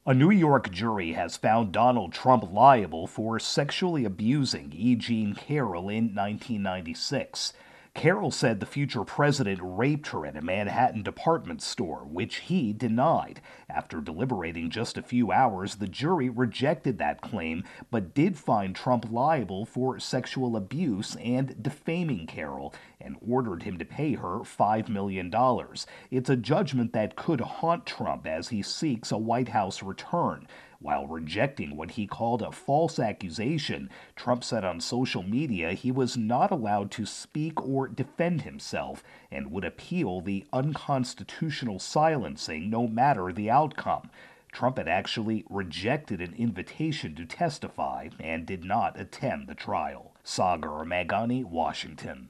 A New York jury has found Donald Trump liable for sexually abusing E. Jean Carroll in 1996. Carroll said the future president raped her at a Manhattan department store, which he denied. After deliberating just a few hours, the jury rejected that claim but did find Trump liable for sexual abuse and defaming Carroll and ordered him to pay her $5 million. It's a judgment that could haunt Trump as he seeks a White House return. While rejecting what he called a false accusation, Trump said on social media he was not allowed to speak or defend himself and would appeal the unconstitutional silencing no matter the outcome. Trump had actually rejected an invitation to testify and did not attend the trial. Sagar Meghani, Washington.